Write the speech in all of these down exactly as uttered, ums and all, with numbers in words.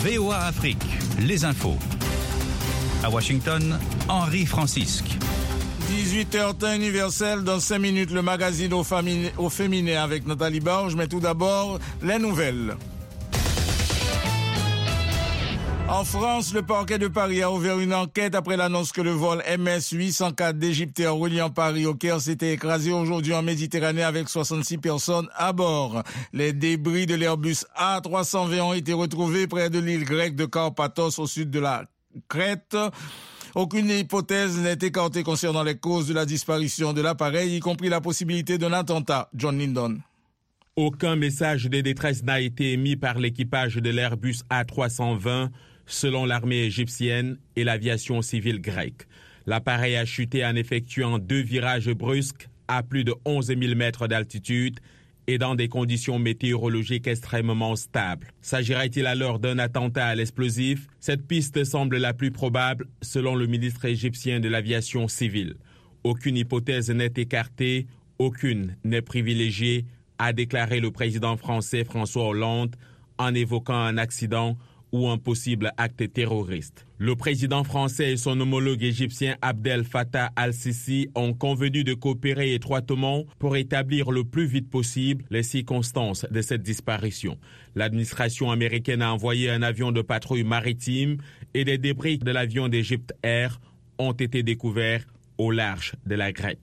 V O A Afrique, les infos. À Washington, Henri Francisque. dix-huit heures temps universel, dans cinq minutes, le magazine au, famine, au féminin avec Nathalie Barge, mais tout d'abord, les nouvelles. En France, le parquet de Paris a ouvert une enquête après l'annonce que le vol M S huit cent quatre d'Égyptaire reliant Paris au Caire s'était écrasé aujourd'hui en Méditerranée avec soixante-six personnes à bord. Les débris de l'Airbus A trois cent vingt ont été retrouvés près de l'île grecque de Karpathos au sud de la Crète. Aucune hypothèse n'est écartée concernant les causes de la disparition de l'appareil, y compris la possibilité d'un attentat. John Lindon. Aucun message de détresse n'a été émis par l'équipage de l'Airbus A trois cent vingt, selon l'armée égyptienne et l'aviation civile grecque. L'appareil a chuté en effectuant deux virages brusques à plus de onze mille mètres d'altitude et dans des conditions météorologiques extrêmement stables. S'agirait-il alors d'un attentat à l'explosif? Cette piste semble la plus probable, selon le ministre égyptien de l'aviation civile. Aucune hypothèse n'est écartée, aucune n'est privilégiée, a déclaré le président français François Hollande en évoquant un accident ou un possible acte terroriste. Le président français et son homologue égyptien Abdel Fattah al-Sisi ont convenu de coopérer étroitement pour établir le plus vite possible les circonstances de cette disparition. L'administration américaine a envoyé un avion de patrouille maritime et des débris de l'avion d'Égypte Air ont été découverts au large de la Grèce.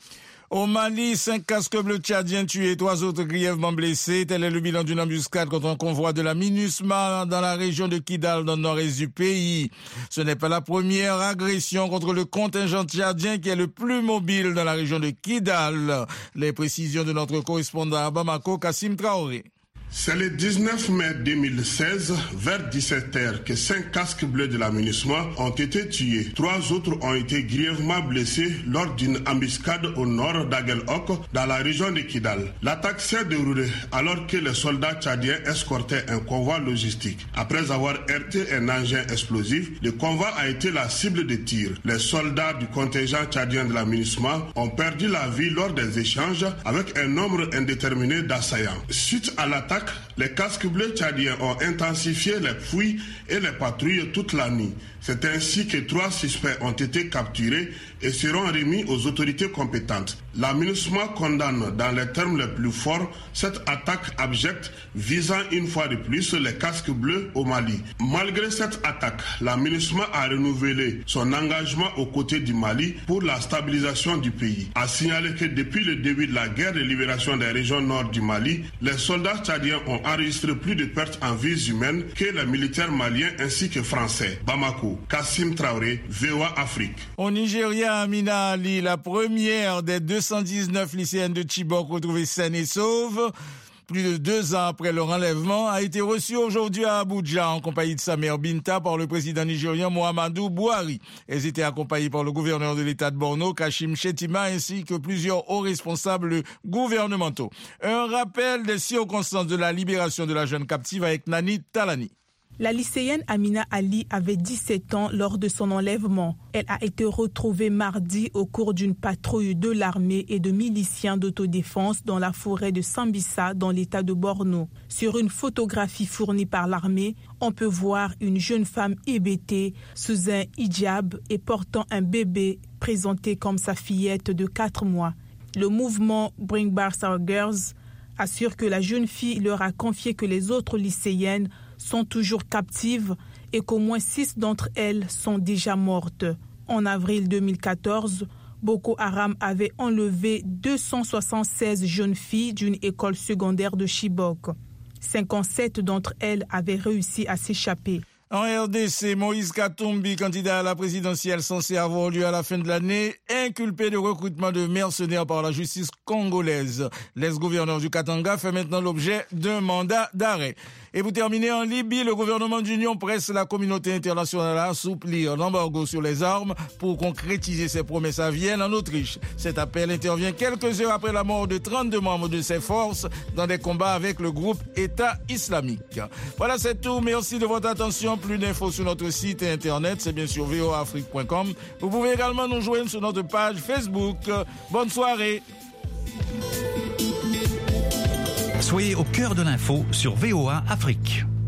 Au Mali, cinq casques bleus tchadiens tués, trois autres grièvement blessés. Tel est le bilan d'une embuscade contre un convoi de la MINUSMA dans la région de Kidal, dans le nord-est du pays. Ce n'est pas la première agression contre le contingent tchadien qui est le plus mobile dans la région de Kidal. Les précisions de notre correspondant à Bamako, Kassim Traoré. C'est le dix-neuf mai deux mille seize, vers dix-sept heures, que cinq casques bleus de la MINUSMA ont été tués. Trois autres ont été grièvement blessés lors d'une embuscade au nord d'Aguel-Hok, dans la région de Kidal. L'attaque s'est déroulée alors que les soldats tchadiens escortaient un convoi logistique. Après avoir heurté un engin explosif, le convoi a été la cible de tirs. Les soldats du contingent tchadien de la MINUSMA ont perdu la vie lors des échanges avec un nombre indéterminé d'assaillants. Suite à l'attaque, les casques bleus tchadiens ont intensifié les fouilles et les patrouilles toute la nuit. C'est ainsi que trois suspects ont été capturés et seront remis aux autorités compétentes. La MINUSMA condamne dans les termes les plus forts cette attaque abjecte visant une fois de plus les casques bleus au Mali. Malgré cette attaque, la MINUSMA a renouvelé son engagement aux côtés du Mali pour la stabilisation du pays. A signalé que depuis le début de la guerre de libération des régions nord du Mali, les soldats tchadiens ont enregistré plus de pertes en vies humaines que les militaires maliens ainsi que français. Bamako, Kassim Traoré, V O A Afrique. Au Nigeria, Amina Ali, la première des deux cent dix-neuf lycéennes de Chibok retrouvées saines et sauves, plus de deux ans après leur enlèvement, a été reçue aujourd'hui à Abuja en compagnie de sa mère Binta par le président nigérien Muhammadu Buhari. Elles étaient accompagnées par le gouverneur de l'État de Borno, Kashim Shettima, ainsi que plusieurs hauts responsables gouvernementaux. Un rappel des circonstances de la libération de la jeune captive avec Nani Talani. La lycéenne Amina Ali avait dix-sept ans lors de son enlèvement. Elle a été retrouvée mardi au cours d'une patrouille de l'armée et de miliciens d'autodéfense dans la forêt de Sambisa, dans l'état de Borno. Sur une photographie fournie par l'armée, on peut voir une jeune femme hébétée sous un hijab et portant un bébé présenté comme sa fillette de quatre mois. Le mouvement Bring Back Our Girls assure que la jeune fille leur a confié que les autres lycéennes sont toujours captives et qu'au moins six d'entre elles sont déjà mortes. En avril deux mille quatorze, Boko Haram avait enlevé deux cent soixante-seize jeunes filles d'une école secondaire de Chibok. cinquante-sept d'entre elles avaient réussi à s'échapper. En R D C, Moïse Katumbi, candidat à la présidentielle censé avoir lieu à la fin de l'année, inculpé de recrutement de mercenaires par la justice congolaise. L'ex-gouverneur du Katanga fait maintenant l'objet d'un mandat d'arrêt. Et pour terminer, en Libye, le gouvernement d'union presse la communauté internationale à assouplir l'embargo sur les armes pour concrétiser ses promesses à Vienne, en Autriche. Cet appel intervient quelques heures après la mort de trente-deux membres de ses forces dans des combats avec le groupe État islamique. Voilà, c'est tout. Merci de votre attention. Plus d'infos sur notre site internet, c'est bien sûr v o a afrique point com. Vous pouvez également nous joindre sur notre page Facebook. Bonne soirée. Soyez au cœur de l'info sur V O A Afrique.